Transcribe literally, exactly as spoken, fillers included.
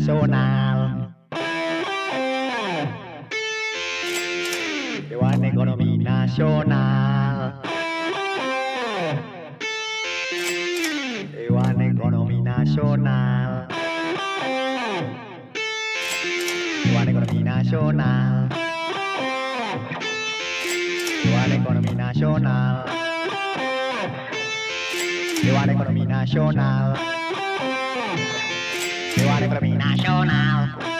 nasional. Dewan Ekonomi Nasional. Dewan Ekonomi Nasional. Dewan Ekonomi Nasional. Dewan Ekonomi Nasional. Dewan Ekonomi Nasional. Dewan Ekonomi Nasional.